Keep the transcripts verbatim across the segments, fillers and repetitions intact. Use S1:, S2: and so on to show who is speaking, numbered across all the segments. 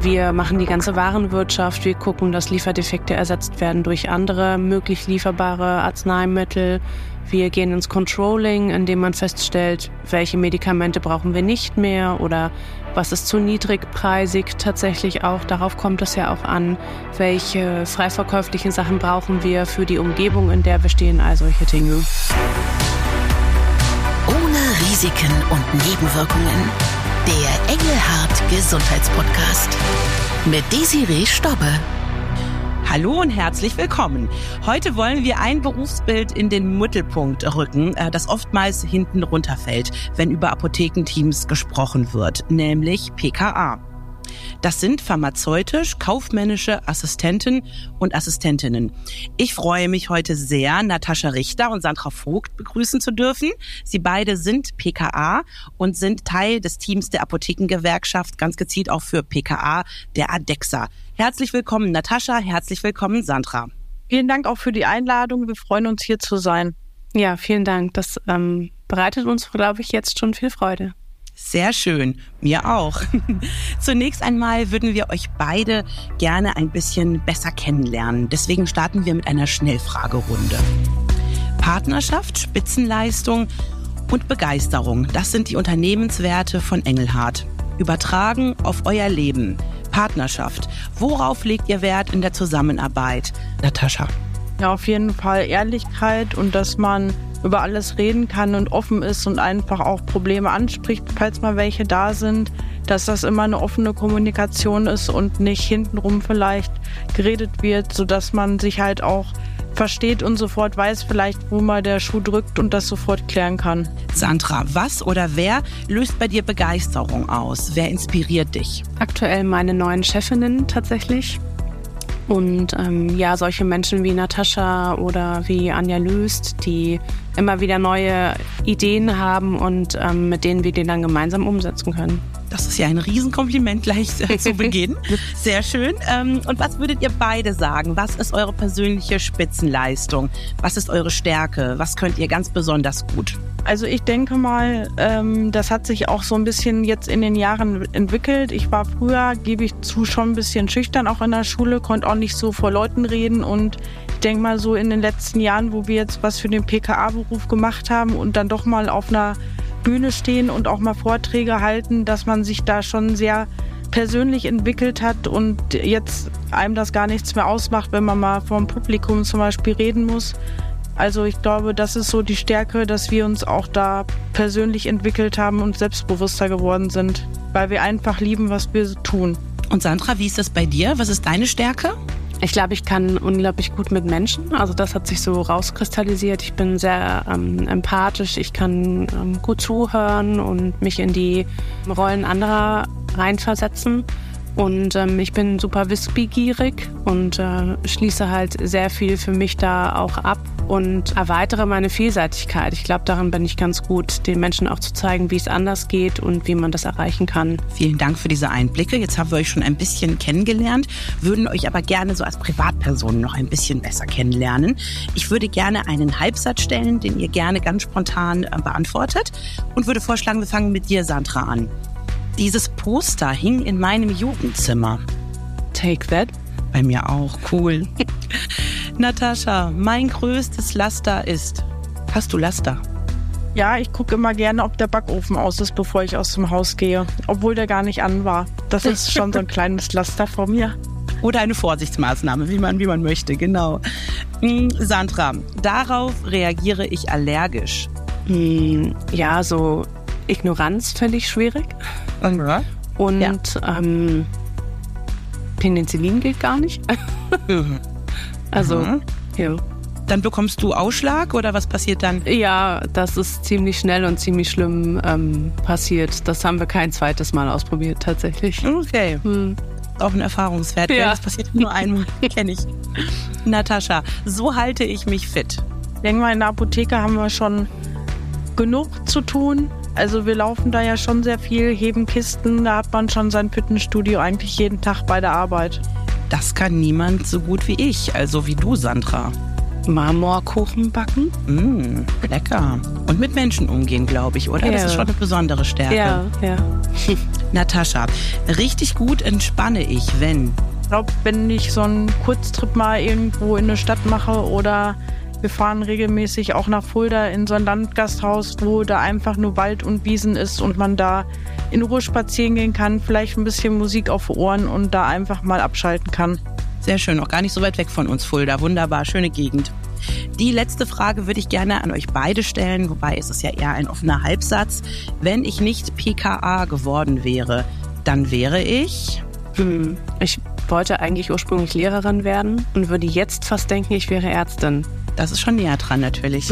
S1: Wir machen die ganze Warenwirtschaft. Wir gucken, dass Lieferdefekte ersetzt werden durch andere möglich lieferbare Arzneimittel. Wir gehen ins Controlling, indem man feststellt, welche Medikamente brauchen wir nicht mehr oder was ist zu niedrigpreisig tatsächlich auch. Darauf kommt es ja auch an, welche freiverkäuflichen Sachen brauchen wir für die Umgebung, in der wir stehen, all solche Dinge.
S2: Ohne Risiken und Nebenwirkungen. Der Engelhardt Gesundheitspodcast mit Desiree Stobbe.
S3: Hallo und herzlich willkommen. Heute wollen wir ein Berufsbild in den Mittelpunkt rücken, das oftmals hinten runterfällt, wenn über Apothekenteams gesprochen wird, nämlich P K A. Das sind pharmazeutisch-kaufmännische Assistenten und Assistentinnen. Ich freue mich heute sehr, Natascha Richter und Sandra Vogt begrüßen zu dürfen. Sie beide sind P K A und sind Teil des Teams der Apothekengewerkschaft, ganz gezielt auch für P K A, der ADEXA. Herzlich willkommen, Natascha, herzlich willkommen, Sandra.
S4: Vielen Dank auch für die Einladung. Wir freuen uns, hier zu sein.
S1: Ja, vielen Dank. Das ähm, bereitet uns, glaube ich, jetzt schon viel Freude.
S3: Sehr schön, mir auch. Zunächst einmal würden wir euch beide gerne ein bisschen besser kennenlernen. Deswegen starten wir mit einer Schnellfragerunde. Partnerschaft, Spitzenleistung und Begeisterung, das sind die Unternehmenswerte von Engelhardt. Übertragen auf euer Leben. Partnerschaft, worauf legt ihr Wert in der Zusammenarbeit? Natascha.
S4: Ja, auf jeden Fall Ehrlichkeit und dass man über alles reden kann und offen ist und einfach auch Probleme anspricht, falls mal welche da sind, dass das immer eine offene Kommunikation ist und nicht hintenrum vielleicht geredet wird, sodass man sich halt auch versteht und sofort weiß vielleicht, wo mal der Schuh drückt und das sofort klären kann.
S3: Sandra, was oder wer löst bei dir Begeisterung aus? Wer inspiriert dich?
S1: Aktuell meine neuen Chefinnen tatsächlich. Und ähm, ja, solche Menschen wie Natascha oder wie Anja Löst, die immer wieder neue Ideen haben und ähm, mit denen wir die dann gemeinsam umsetzen können.
S3: Das ist ja ein Riesenkompliment gleich äh, zu Beginn. Sehr schön. Ähm, und was würdet ihr beide sagen? Was ist eure persönliche Spitzenleistung? Was ist eure Stärke? Was könnt ihr ganz besonders gut?
S4: Also ich denke mal, ähm, das hat sich auch so ein bisschen jetzt in den Jahren entwickelt. Ich war früher, gebe ich zu, schon ein bisschen schüchtern auch in der Schule, konnte auch nicht so vor Leuten reden. Und ich denke mal so in den letzten Jahren, wo wir jetzt was für den P K A-Beruf gemacht haben und dann doch mal auf einer Bühne stehen und auch mal Vorträge halten, dass man sich da schon sehr persönlich entwickelt hat und jetzt einem das gar nichts mehr ausmacht, wenn man mal vor dem Publikum zum Beispiel reden muss. Also ich glaube, das ist so die Stärke, dass wir uns auch da persönlich entwickelt haben und selbstbewusster geworden sind, weil wir einfach lieben, was wir tun.
S3: Und Sandra, wie ist das bei dir? Was ist deine Stärke?
S1: Ich glaube, ich kann unglaublich gut mit Menschen. Also das hat sich so rauskristallisiert. Ich bin sehr ähm, empathisch. Ich kann ähm, gut zuhören und mich in die Rollen anderer reinversetzen. Und ähm, ich bin super wissbegierig und äh, schließe halt sehr viel für mich da auch ab und erweitere meine Vielseitigkeit. Ich glaube, daran bin ich ganz gut, den Menschen auch zu zeigen, wie es anders geht und wie man das erreichen kann.
S3: Vielen Dank für diese Einblicke. Jetzt haben wir euch schon ein bisschen kennengelernt, würden euch aber gerne so als Privatperson noch ein bisschen besser kennenlernen. Ich würde gerne einen Halbsatz stellen, den ihr gerne ganz spontan äh, beantwortet und würde vorschlagen, wir fangen mit dir, Sandra, an. Dieses Poster hing in meinem Jugendzimmer.
S1: Take that.
S3: Bei mir auch, cool. Natascha, mein größtes Laster ist... Hast du Laster?
S4: Ja, ich gucke immer gerne, ob der Backofen aus ist, bevor ich aus dem Haus gehe. Obwohl der gar nicht an war. Das ist schon so ein kleines Laster von mir.
S3: Oder eine Vorsichtsmaßnahme, wie man, wie man möchte, genau. Hm, Sandra, darauf reagiere ich allergisch.
S1: Hm, ja, so Ignoranz fände ich schwierig.
S3: Ja.
S1: Und
S3: ja.
S1: ähm, Penicillin geht gar nicht. Also,
S3: mhm.
S1: ja.
S3: Dann bekommst du Ausschlag oder was passiert dann?
S1: Ja, das ist ziemlich schnell und ziemlich schlimm ähm, passiert. Das haben wir kein zweites Mal ausprobiert, tatsächlich.
S3: Okay. Hm. Auch ein Erfahrungswert.
S1: Ja.
S3: Das passiert nur einmal, kenne ich. Natascha, so halte ich mich fit.
S4: Ich denke mal, in der Apotheke haben wir schon genug zu tun. Also wir laufen da ja schon sehr viel, heben Kisten, da hat man schon sein Fitnessstudio eigentlich jeden Tag bei der Arbeit.
S3: Das kann niemand so gut wie ich, also wie du, Sandra.
S1: Marmorkuchen backen.
S3: Mm, lecker. Und mit Menschen umgehen, glaube ich, oder?
S1: Ja.
S3: Das ist schon eine besondere Stärke.
S1: Ja, ja.
S3: Natascha, richtig gut entspanne ich, wenn...
S4: Ich glaube, wenn ich so einen Kurztrip mal irgendwo in eine Stadt mache oder wir fahren regelmäßig auch nach Fulda in so ein Landgasthaus, wo da einfach nur Wald und Wiesen ist und man da in Ruhe spazieren gehen kann, vielleicht ein bisschen Musik auf Ohren und da einfach mal abschalten kann.
S3: Sehr schön, auch gar nicht so weit weg von uns, Fulda. Wunderbar, schöne Gegend. Die letzte Frage würde ich gerne an euch beide stellen, wobei es ist ja eher ein offener Halbsatz. Wenn ich nicht P K A geworden wäre, dann wäre ich...
S1: Hm, ich wollte eigentlich ursprünglich Lehrerin werden und würde jetzt fast denken, ich wäre Ärztin.
S3: Das ist schon näher dran natürlich.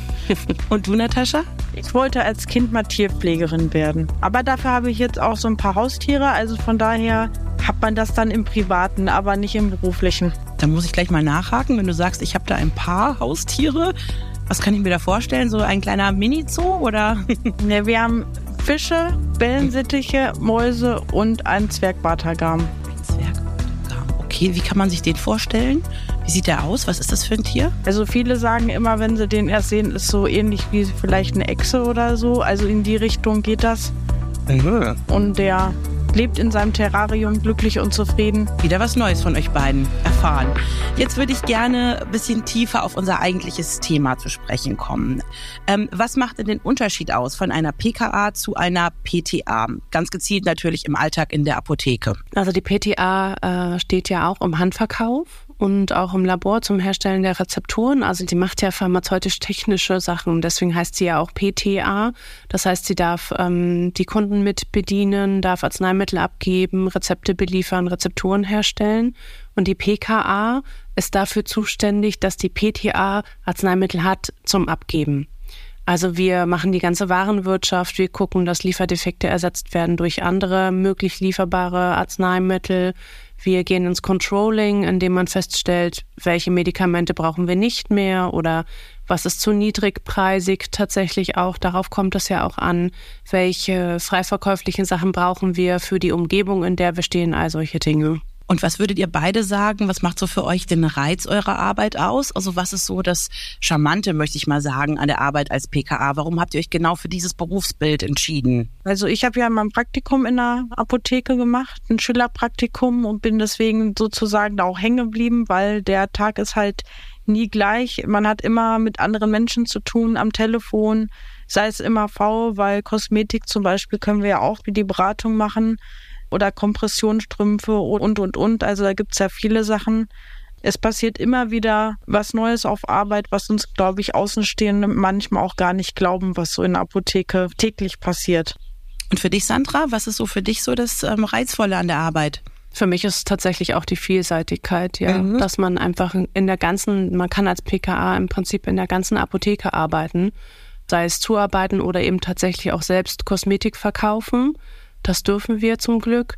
S3: Und du, Natascha?
S4: Ich wollte als Kind mal Tierpflegerin werden. Aber dafür habe ich jetzt auch so ein paar Haustiere. Also von daher hat man das dann im Privaten, aber nicht im Beruflichen.
S3: Da muss ich gleich mal nachhaken, wenn du sagst, ich habe da ein paar Haustiere. Was kann ich mir da vorstellen? So ein kleiner Mini-Zoo oder?
S4: Ja, wir haben Fische, Wellensittiche, Mäuse und einen Zwergbartagam.
S3: Zwergbartagam. Okay, wie kann man sich den vorstellen? Wie sieht der aus? Was ist das für ein Tier?
S4: Also viele sagen immer, wenn sie den erst sehen, ist so ähnlich wie vielleicht eine Echse oder so. Also in die Richtung geht das.
S3: Mhm.
S4: Und der lebt in seinem Terrarium glücklich und zufrieden.
S3: Wieder was Neues von euch beiden erfahren. Jetzt würde ich gerne ein bisschen tiefer auf unser eigentliches Thema zu sprechen kommen. Ähm, was macht denn den Unterschied aus von einer P K A zu einer P T A? Ganz gezielt natürlich im Alltag in der Apotheke.
S1: Also die P T A äh, steht ja auch im Handverkauf und auch im Labor zum Herstellen der Rezepturen. Also die macht ja pharmazeutisch-technische Sachen und deswegen heißt sie ja auch P T A. Das heißt, sie darf ähm, die Kunden mit bedienen, darf Arzneimittel abgeben, Rezepte beliefern, Rezepturen herstellen. Und die P K A ist dafür zuständig, dass die P T A Arzneimittel hat zum Abgeben. Also wir machen die ganze Warenwirtschaft, wir gucken, dass Lieferdefekte ersetzt werden durch andere möglich lieferbare Arzneimittel. Wir gehen ins Controlling, indem man feststellt, welche Medikamente brauchen wir nicht mehr oder was ist zu niedrigpreisig tatsächlich auch. Darauf kommt es ja auch an, welche freiverkäuflichen Sachen brauchen wir für die Umgebung, in der wir stehen, all solche Dinge.
S3: Und was würdet ihr beide sagen, was macht so für euch den Reiz eurer Arbeit aus? Also was ist so das Charmante, möchte ich mal sagen, an der Arbeit als P K A? Warum habt ihr euch genau für dieses Berufsbild entschieden?
S4: Also ich habe ja mein Praktikum in der Apotheke gemacht, ein Schülerpraktikum und bin deswegen sozusagen da auch hängen geblieben, weil der Tag ist halt nie gleich. Man hat immer mit anderen Menschen zu tun am Telefon, sei es M A V, weil Kosmetik zum Beispiel können wir ja auch wie die Beratung machen. Oder Kompressionsstrümpfe und, und, und. Also da gibt's ja viele Sachen. Es passiert immer wieder was Neues auf Arbeit, was uns, glaube ich, Außenstehende manchmal auch gar nicht glauben, was so in der Apotheke täglich passiert.
S3: Und für dich, Sandra, was ist so für dich so das ähm, Reizvolle an der Arbeit?
S1: Für mich ist es tatsächlich auch die Vielseitigkeit, ja, mhm. dass man einfach in der ganzen, man kann als P K A im Prinzip in der ganzen Apotheke arbeiten, sei es zuarbeiten oder eben tatsächlich auch selbst Kosmetik verkaufen. Das dürfen wir zum Glück.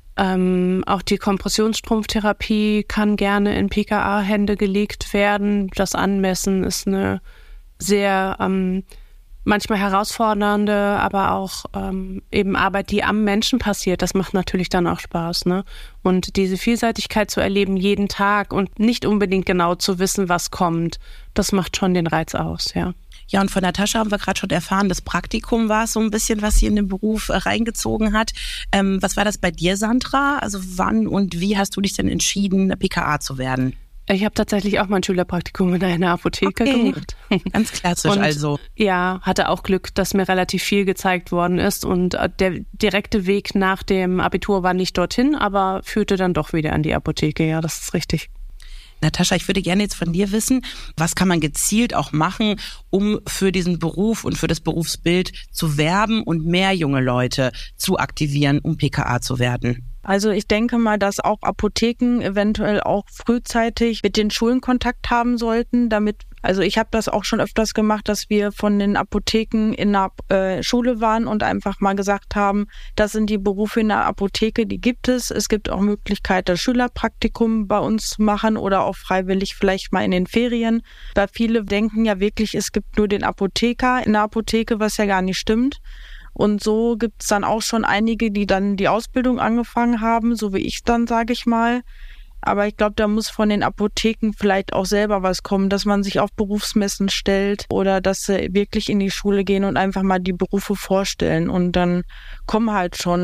S1: Ähm, auch die Kompressionsstrumpftherapie kann gerne in P K A-Hände gelegt werden. Das Anmessen ist eine sehr ähm, manchmal herausfordernde, aber auch ähm, eben Arbeit, die am Menschen passiert. Das macht natürlich dann auch Spaß, ne? Und diese Vielseitigkeit zu erleben jeden Tag und nicht unbedingt genau zu wissen, was kommt, das macht schon den Reiz aus, ja.
S3: Ja, und von Natascha haben wir gerade schon erfahren, das Praktikum war so ein bisschen, was sie in den Beruf äh, reingezogen hat. Ähm, was war das bei dir, Sandra? Also wann und wie hast du dich denn entschieden, P K A zu werden?
S1: Ich habe tatsächlich auch mein Schülerpraktikum in einer Apotheke okay. gemacht.
S3: Ganz klassisch
S1: und,
S3: also.
S1: Ja, hatte auch Glück, dass mir relativ viel gezeigt worden ist und der direkte Weg nach dem Abitur war nicht dorthin, aber führte dann doch wieder an die Apotheke. Ja, das ist richtig.
S3: Natascha, ich würde gerne jetzt von dir wissen, was kann man gezielt auch machen, um für diesen Beruf und für das Berufsbild zu werben und mehr junge Leute zu aktivieren, um P K A zu werden?
S4: Also ich denke mal, dass auch Apotheken eventuell auch frühzeitig mit den Schulen Kontakt haben sollten, damit, also ich habe das auch schon öfters gemacht, dass wir von den Apotheken in der äh, Schule waren und einfach mal gesagt haben, das sind die Berufe in der Apotheke, die gibt es. Es gibt auch Möglichkeit, das Schülerpraktikum bei uns zu machen oder auch freiwillig vielleicht mal in den Ferien. Weil viele denken ja wirklich, es gibt nur den Apotheker in der Apotheke, was ja gar nicht stimmt. Und so gibt es dann auch schon einige, die dann die Ausbildung angefangen haben, so wie ich dann, sage ich mal. Aber ich glaube, da muss von den Apotheken vielleicht auch selber was kommen, dass man sich auf Berufsmessen stellt oder dass sie wirklich in die Schule gehen und einfach mal die Berufe vorstellen. Und dann kommen halt schon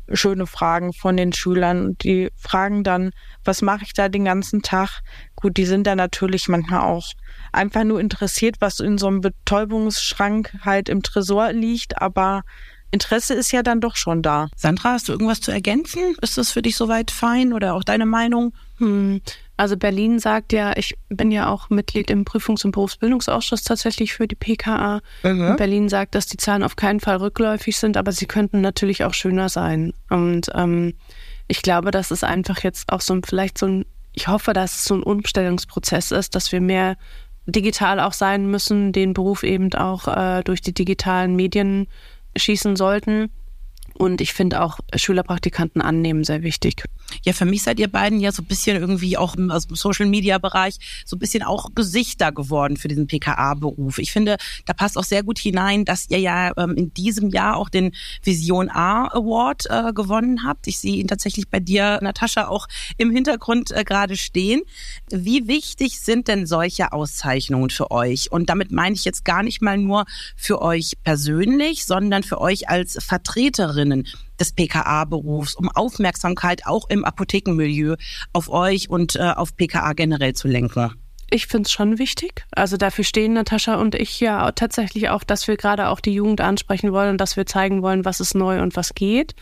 S4: schöne Fragen von den Schülern. Die fragen dann, was mache ich da den ganzen Tag? Gut, die sind da natürlich manchmal auch einfach nur interessiert, was in so einem Betäubungsschrank halt im Tresor liegt, aber Interesse ist ja dann doch schon da.
S3: Sandra, hast du irgendwas zu ergänzen? Ist das für dich soweit fein oder auch deine Meinung?
S1: Hm. Also Berlin sagt ja, ich bin ja auch Mitglied im Prüfungs- und Berufsbildungsausschuss tatsächlich für die P K A. Mhm. Berlin sagt, dass die Zahlen auf keinen Fall rückläufig sind, aber sie könnten natürlich auch schöner sein. Und ähm, ich glaube, dass es einfach jetzt auch so ein, vielleicht so ein, ich hoffe, dass es so ein Umstellungsprozess ist, dass wir mehr digital auch sein müssen, den Beruf eben auch äh, durch die digitalen Medien schießen sollten. Und ich finde auch Schülerpraktikanten annehmen sehr wichtig.
S3: Ja, für mich seid ihr beiden ja so ein bisschen irgendwie auch im, also im Social-Media-Bereich so ein bisschen auch Gesichter geworden für diesen P K A-Beruf. Ich finde, da passt auch sehr gut hinein, dass ihr ja ähm, in diesem Jahr auch den Vision A Award äh, gewonnen habt. Ich sehe ihn tatsächlich bei dir, Natascha, auch im Hintergrund äh, gerade stehen. Wie wichtig sind denn solche Auszeichnungen für euch? Und damit meine ich jetzt gar nicht mal nur für euch persönlich, sondern für euch als Vertreterinnen des P K A-Berufs, um Aufmerksamkeit auch im Apothekenmilieu auf euch und äh, auf P K A generell zu lenken.
S1: Ich finde es schon wichtig. Also dafür stehen Natascha und ich ja tatsächlich auch, dass wir gerade auch die Jugend ansprechen wollen und dass wir zeigen wollen, was ist neu und was geht.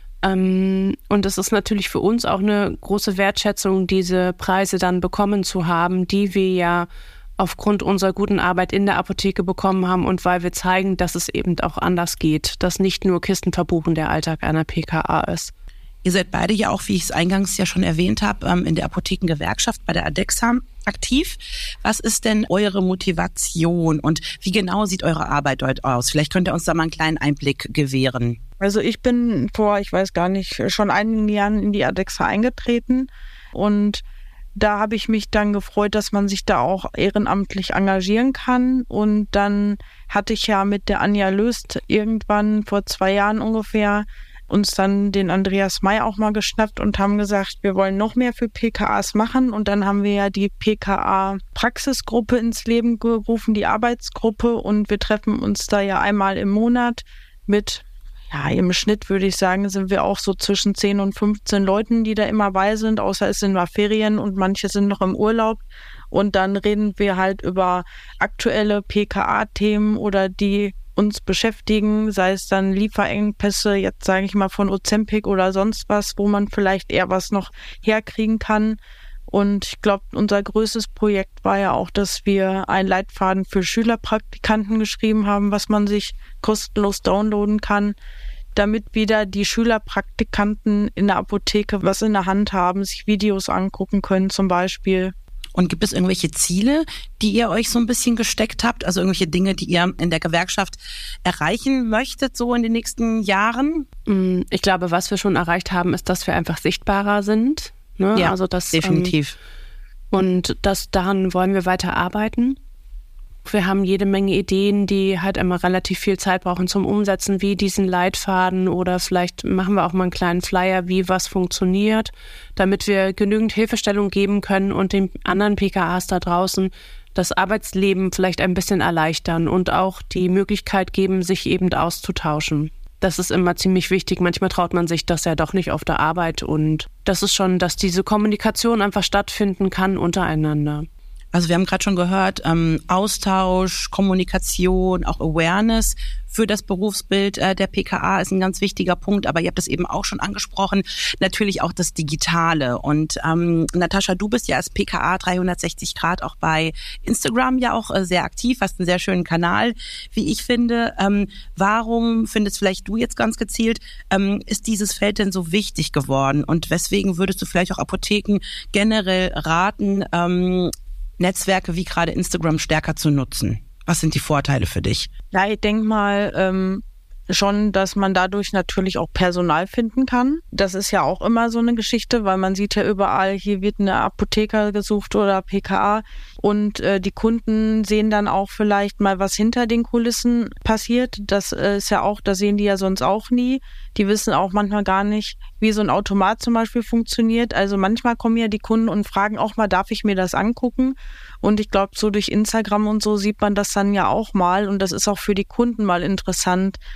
S1: Ähm, und es ist natürlich für uns auch eine große Wertschätzung, diese Preise dann bekommen zu haben, die wir ja aufgrund unserer guten Arbeit in der Apotheke bekommen haben und weil wir zeigen, dass es eben auch anders geht, dass nicht nur Kisten verbuchen der Alltag einer P K A ist.
S3: Ihr seid beide ja auch, wie ich es eingangs ja schon erwähnt habe, in der Apothekengewerkschaft bei der ADEXA aktiv. Was ist denn eure Motivation und wie genau sieht eure Arbeit dort aus? Vielleicht könnt ihr uns da mal einen kleinen Einblick gewähren.
S4: Also ich bin vor, ich weiß gar nicht, schon einigen Jahren in die ADEXA eingetreten und da habe ich mich dann gefreut, dass man sich da auch ehrenamtlich engagieren kann. Und dann hatte ich ja mit der Anja Löst irgendwann vor zwei Jahren ungefähr uns dann den Andreas May auch mal geschnappt und haben gesagt, wir wollen noch mehr für P K As machen. Und dann haben wir ja die P K A-Praxisgruppe ins Leben gerufen, die Arbeitsgruppe. Und wir treffen uns da ja einmal im Monat mit, ja, im Schnitt würde ich sagen, sind wir auch so zwischen zehn und fünfzehn Leuten, die da immer bei sind, außer es sind mal Ferien und manche sind noch im Urlaub. Und dann reden wir halt über aktuelle P K A-Themen oder die uns beschäftigen, sei es dann Lieferengpässe, jetzt sage ich mal von Ozempic oder sonst was, wo man vielleicht eher was noch herkriegen kann. Und ich glaube, unser größtes Projekt war ja auch, dass wir einen Leitfaden für Schülerpraktikanten geschrieben haben, was man sich kostenlos downloaden kann, damit wieder die Schülerpraktikanten in der Apotheke was in der Hand haben, sich Videos angucken können zum Beispiel.
S3: Und gibt es irgendwelche Ziele, die ihr euch so ein bisschen gesteckt habt? Also irgendwelche Dinge, die ihr in der Gewerkschaft erreichen möchtet, so in den nächsten Jahren?
S1: Ich glaube, was wir schon erreicht haben, ist, dass wir einfach sichtbarer sind. Ne?
S3: Ja,
S1: also das,
S3: definitiv.
S1: Ähm, und das, daran wollen wir weiter arbeiten. Wir haben jede Menge Ideen, die halt immer relativ viel Zeit brauchen zum Umsetzen, wie diesen Leitfaden oder vielleicht machen wir auch mal einen kleinen Flyer, wie was funktioniert, damit wir genügend Hilfestellung geben können und den anderen P K As da draußen das Arbeitsleben vielleicht ein bisschen erleichtern und auch die Möglichkeit geben, sich eben auszutauschen. Das ist immer ziemlich wichtig. Manchmal traut man sich das ja doch nicht auf der Arbeit und das ist schon, dass diese Kommunikation einfach stattfinden kann untereinander.
S3: Also wir haben gerade schon gehört, ähm, Austausch, Kommunikation, auch Awareness für das Berufsbild äh, der P K A ist ein ganz wichtiger Punkt. Aber ihr habt es eben auch schon angesprochen, natürlich auch das Digitale. Und ähm, Natascha, du bist ja als P K A dreihundertsechzig Grad auch bei Instagram ja auch äh, sehr aktiv, hast einen sehr schönen Kanal, wie ich finde. Ähm, warum findest vielleicht du jetzt ganz gezielt, ähm, ist dieses Feld denn so wichtig geworden? Und weswegen würdest du vielleicht auch Apotheken generell raten, ähm, Netzwerke wie gerade Instagram stärker zu nutzen? Was sind die Vorteile für dich?
S4: Ja, ich denke mal ähm, schon, dass man dadurch natürlich auch Personal finden kann. Das ist ja auch immer so eine Geschichte, weil man sieht ja überall, hier wird eine Apotheker gesucht oder P K A und äh, die Kunden sehen dann auch vielleicht mal, was hinter den Kulissen passiert. Das äh, ist ja auch, das sehen die ja sonst auch nie. Die wissen auch manchmal gar nicht, wie so ein Automat zum Beispiel funktioniert. Also manchmal kommen ja die Kunden und fragen auch mal, darf ich mir das angucken? Und ich glaube, so durch Instagram und so sieht man das dann ja auch mal. Und das ist auch für die Kunden mal interessant,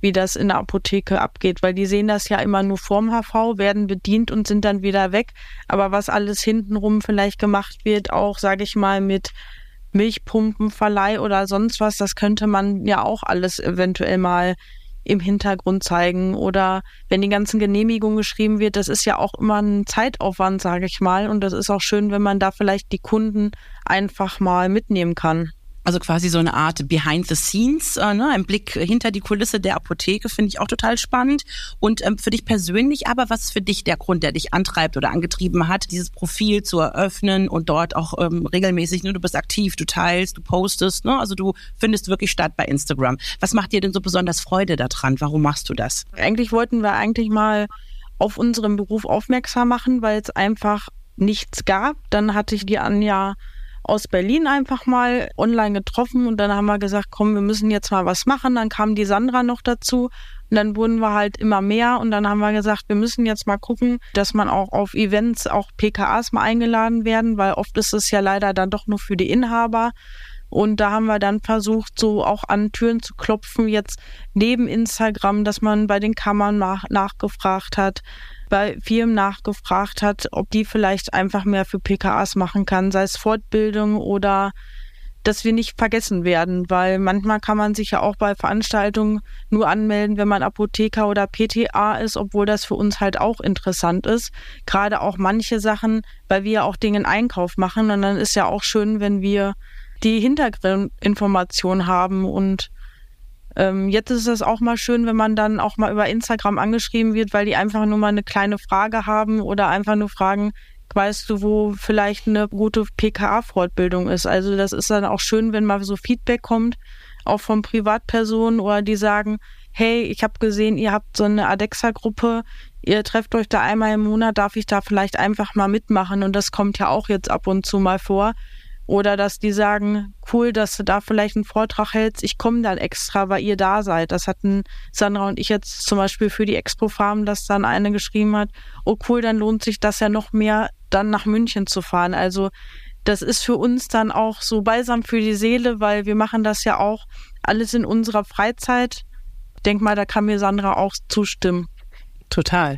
S4: wie das in der Apotheke abgeht, weil die sehen das ja immer nur vorm H V, werden bedient und sind dann wieder weg. Aber was alles hintenrum vielleicht gemacht wird, auch, sage ich mal, mit Milchpumpenverleih oder sonst was, das könnte man ja auch alles eventuell mal im Hintergrund zeigen. Oder wenn die ganzen Genehmigungen geschrieben wird, das ist ja auch immer ein Zeitaufwand, sage ich mal. Und das ist auch schön, wenn man da vielleicht die Kunden einfach mal mitnehmen kann.
S3: Also quasi so eine Art Behind the Scenes, äh, ne? Ein Blick hinter die Kulisse der Apotheke, finde ich auch total spannend. Und ähm, für dich persönlich aber, was ist für dich der Grund, der dich antreibt oder angetrieben hat, dieses Profil zu eröffnen und dort auch ähm, regelmäßig, ne? Du bist aktiv, du teilst, du postest, ne? Also du findest wirklich statt bei Instagram. Was macht dir denn so besonders Freude daran? Warum machst du das?
S4: Eigentlich wollten wir eigentlich mal auf unseren Beruf aufmerksam machen, weil es einfach nichts gab. Dann hatte ich die Anja aus Berlin einfach mal online getroffen und dann haben wir gesagt, komm, wir müssen jetzt mal was machen. Dann kam die Sandra noch dazu und dann wurden wir halt immer mehr und dann haben wir gesagt, wir müssen jetzt mal gucken, dass man auch auf Events, auch P K As mal eingeladen werden, weil oft ist es ja leider dann doch nur für die Inhaber. Und da haben wir dann versucht, so auch an Türen zu klopfen, jetzt neben Instagram, dass man bei den Kammern nach, nachgefragt hat, bei Firmen nachgefragt hat, ob die vielleicht einfach mehr für P K As machen kann, sei es Fortbildung oder dass wir nicht vergessen werden, weil manchmal kann man sich ja auch bei Veranstaltungen nur anmelden, wenn man Apotheker oder P T A ist, obwohl das für uns halt auch interessant ist. Gerade auch manche Sachen, weil wir ja auch Dinge in Einkauf machen und dann ist ja auch schön, wenn wir die Hintergrundinformation haben und Ähm, jetzt ist es auch mal schön, wenn man dann auch mal über Instagram angeschrieben wird, weil die einfach nur mal eine kleine Frage haben oder einfach nur fragen, weißt du, wo vielleicht eine gute P K A-Fortbildung ist. Also das ist dann auch schön, wenn mal so Feedback kommt, auch von Privatpersonen oder die sagen, hey, ich habe gesehen, ihr habt so eine Adexa-Gruppe, ihr trefft euch da einmal im Monat, darf ich da vielleicht einfach mal mitmachen? Und das kommt ja auch jetzt ab und zu mal vor. Oder dass die sagen, cool, dass du da vielleicht einen Vortrag hältst, ich komme dann extra, weil ihr da seid. Das hatten Sandra und ich jetzt zum Beispiel für die Expo Farm, dass dann eine geschrieben hat, oh cool, dann lohnt sich das ja noch mehr, dann nach München zu fahren. Also das ist für uns dann auch so balsam für die Seele, weil wir machen das ja auch alles in unserer Freizeit. Ich denke mal, da kann mir Sandra auch zustimmen.
S3: Total.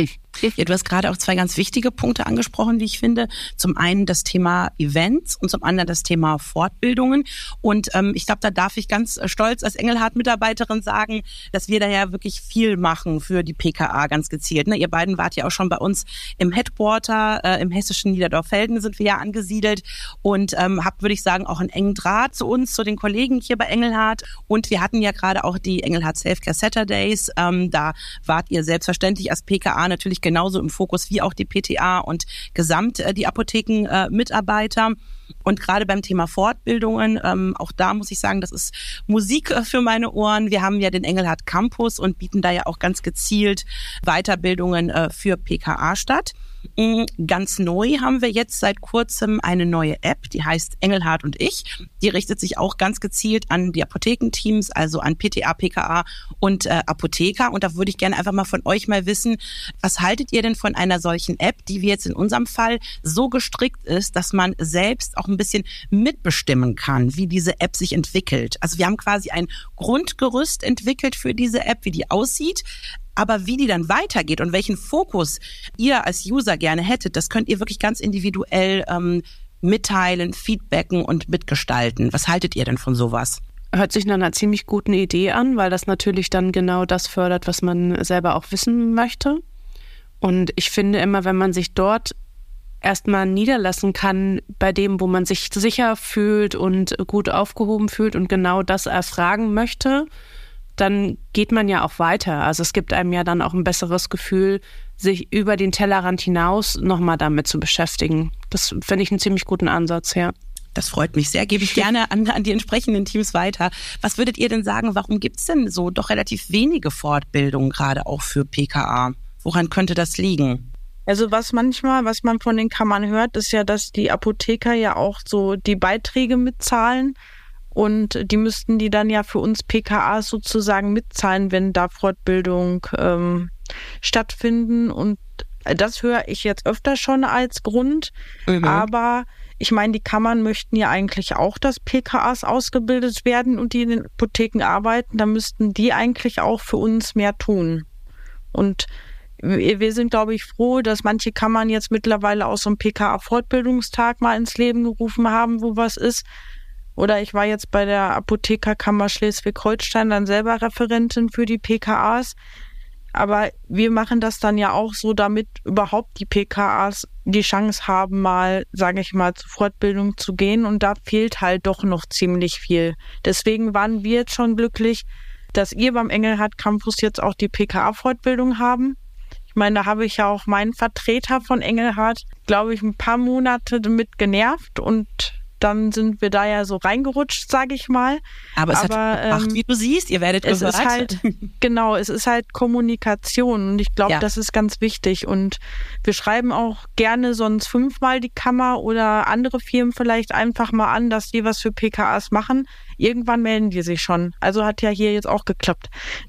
S3: Ja, du hast gerade auch zwei ganz wichtige Punkte angesprochen, wie ich finde. Zum einen das Thema Events und zum anderen das Thema Fortbildungen. Und ähm, ich glaube, da darf ich ganz stolz als Engelhardt-Mitarbeiterin sagen, dass wir da ja wirklich viel machen für die P K A ganz gezielt. Ne? Ihr beiden wart ja auch schon bei uns im Headquarter, äh, im hessischen Niederdorf-Velden sind wir ja angesiedelt und ähm, habt, würde ich sagen, auch einen engen Draht zu uns, zu den Kollegen hier bei Engelhardt. Und wir hatten ja gerade auch die Engelhardt Selfcare Saturdays. Ähm, da wart ihr selbstverständlich als P K A natürlich genauso im Fokus wie auch die P T A und gesamt äh, die Apothekenmitarbeiter. Äh, und gerade beim Thema Fortbildungen, ähm, auch da muss ich sagen, das ist Musik äh, für meine Ohren. Wir haben ja den Engelhardt Campus und bieten da ja auch ganz gezielt Weiterbildungen äh, für P K A statt. Ganz neu haben wir jetzt seit kurzem eine neue App, die heißt Engelhardt und ich. Die richtet sich auch ganz gezielt an die Apothekenteams, also an P T A, P K A und äh, Apotheker. Und da würde ich gerne einfach mal von euch mal wissen, was haltet ihr denn von einer solchen App, die wie jetzt in unserem Fall so gestrickt ist, dass man selbst auch ein bisschen mitbestimmen kann, wie diese App sich entwickelt. Also wir haben quasi ein Grundgerüst entwickelt für diese App, wie die aussieht. Aber wie die dann weitergeht und welchen Fokus ihr als User gerne hättet, das könnt ihr wirklich ganz individuell ähm, mitteilen, feedbacken und mitgestalten. Was haltet ihr denn von sowas?
S1: Hört sich nach einer ziemlich guten Idee an, weil das natürlich dann genau das fördert, was man selber auch wissen möchte. Und ich finde immer, wenn man sich dort erstmal niederlassen kann bei dem, wo man sich sicher fühlt und gut aufgehoben fühlt und genau das erfragen möchte, dann geht man ja auch weiter. Also es gibt einem ja dann auch ein besseres Gefühl, sich über den Tellerrand hinaus nochmal damit zu beschäftigen. Das finde ich einen ziemlich guten Ansatz, ja.
S3: Das freut mich sehr. Gebe ich gerne an, an die entsprechenden Teams weiter. Was würdet ihr denn sagen, warum gibt es denn so doch relativ wenige Fortbildungen, gerade auch für P K A? Woran könnte das liegen?
S4: Also was manchmal, was man von den Kammern hört, ist ja, dass die Apotheker ja auch so die Beiträge mitzahlen. Und die müssten die dann ja für uns P K As sozusagen mitzahlen, wenn da Fortbildung ähm, stattfinden. Und das höre ich jetzt öfter schon als Grund. Mhm. Aber ich meine, die Kammern möchten ja eigentlich auch, dass P K As ausgebildet werden und die in den Apotheken arbeiten. Da müssten die eigentlich auch für uns mehr tun. Und wir sind, glaube ich, froh, dass manche Kammern jetzt mittlerweile auch so einen P K A-Fortbildungstag mal ins Leben gerufen haben, wo was ist. Oder ich war jetzt bei der Apothekerkammer Schleswig-Holstein dann selber Referentin für die P K As. Aber wir machen das dann ja auch so, damit überhaupt die P K As die Chance haben, mal, sage ich mal, zur Fortbildung zu gehen. Und da fehlt halt doch noch ziemlich viel. Deswegen waren wir jetzt schon glücklich, dass ihr beim Engelhardt Campus jetzt auch die P K A-Fortbildung haben. Ich meine, da habe ich ja auch meinen Vertreter von Engelhardt, glaube ich, ein paar Monate mit genervt und dann sind wir da ja so reingerutscht, sage ich mal.
S3: Aber es
S4: Aber,
S3: hat gebracht,
S4: ähm,
S3: wie du siehst, ihr werdet
S4: es
S3: gehört.
S4: ist halt, genau, es ist halt Kommunikation und ich glaube,
S3: Ja.
S4: das ist ganz wichtig und wir schreiben auch gerne sonst fünfmal die Kammer oder andere Firmen vielleicht einfach mal an, dass die was für P K As machen. Irgendwann melden die sich schon. Also hat ja hier jetzt auch geklappt.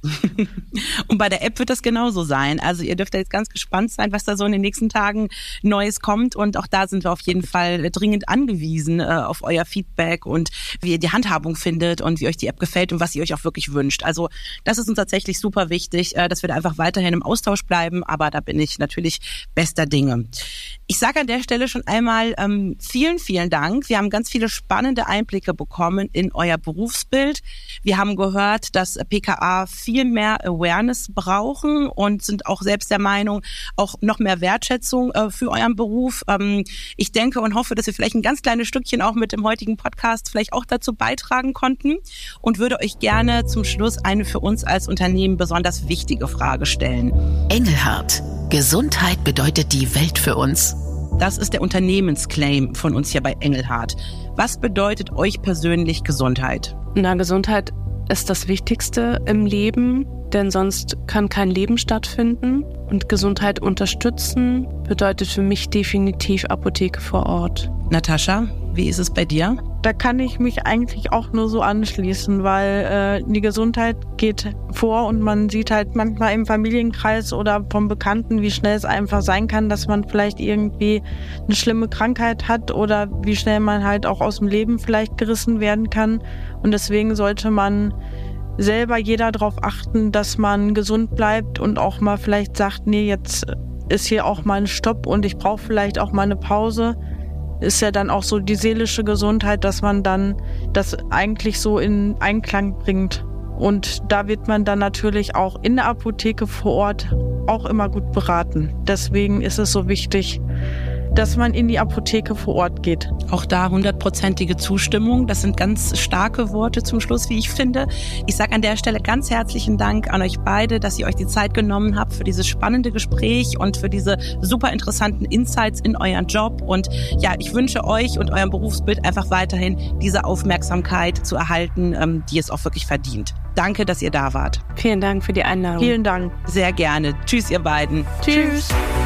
S3: Und bei der App wird das genauso sein. Also ihr dürft da jetzt ganz gespannt sein, was da so in den nächsten Tagen Neues kommt. Und auch da sind wir auf jeden Fall dringend angewiesen äh, auf euer Feedback und wie ihr die Handhabung findet und wie euch die App gefällt und was ihr euch auch wirklich wünscht. Also das ist uns tatsächlich super wichtig, äh, dass wir da einfach weiterhin im Austausch bleiben. Aber da bin ich natürlich bester Dinge. Ich sage an der Stelle schon einmal ähm, vielen, vielen Dank. Wir haben ganz viele spannende Einblicke bekommen in euer Berufsbild. Wir haben gehört, dass P K A viel mehr Awareness brauchen und sind auch selbst der Meinung, auch noch mehr Wertschätzung äh, für euren Beruf. Ähm, ich denke und hoffe, dass wir vielleicht ein ganz kleines Stückchen auch mit dem heutigen Podcast vielleicht auch dazu beitragen konnten und würde euch gerne zum Schluss eine für uns als Unternehmen besonders wichtige Frage stellen.
S2: Engelhardt. Gesundheit bedeutet die Welt für uns.
S3: Das ist der Unternehmensclaim von uns hier bei Engelhardt. Was bedeutet euch persönlich Gesundheit?
S1: Na, Gesundheit ist das Wichtigste im Leben, denn sonst kann kein Leben stattfinden. Und Gesundheit unterstützen bedeutet für mich definitiv Apotheke vor Ort.
S3: Natascha, wie ist es bei dir?
S4: Da kann ich mich eigentlich auch nur so anschließen, weil äh, die Gesundheit geht vor und man sieht halt manchmal im Familienkreis oder vom Bekannten, wie schnell es einfach sein kann, dass man vielleicht irgendwie eine schlimme Krankheit hat oder wie schnell man halt auch aus dem Leben vielleicht gerissen werden kann. Und deswegen sollte man selber jeder darauf achten, dass man gesund bleibt und auch mal vielleicht sagt, nee, jetzt ist hier auch mal ein Stopp und ich brauche vielleicht auch mal eine Pause. Ist ja dann auch so die seelische Gesundheit, dass man dann das eigentlich so in Einklang bringt. Und da wird man dann natürlich auch in der Apotheke vor Ort auch immer gut beraten. Deswegen ist es so wichtig, dass man in die Apotheke vor Ort geht.
S3: Auch da hundertprozentige Zustimmung. Das sind ganz starke Worte zum Schluss, wie ich finde. Ich sage an der Stelle ganz herzlichen Dank an euch beide, dass ihr euch die Zeit genommen habt für dieses spannende Gespräch und für diese super interessanten Insights in euren Job. Und ja, ich wünsche euch und eurem Berufsbild einfach weiterhin diese Aufmerksamkeit zu erhalten, die es auch wirklich verdient. Danke, dass ihr da wart.
S1: Vielen Dank für die Einladung.
S4: Vielen Dank.
S3: Sehr gerne. Tschüss, ihr beiden.
S4: Tschüss.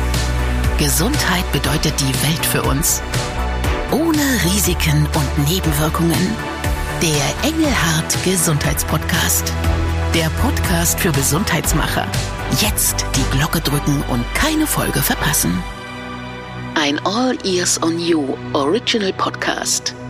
S2: Gesundheit bedeutet die Welt für uns. Ohne Risiken und Nebenwirkungen. Der Engelhardt Gesundheitspodcast. Der Podcast für Gesundheitsmacher. Jetzt die Glocke drücken und keine Folge verpassen. Ein All Ears on You Original Podcast.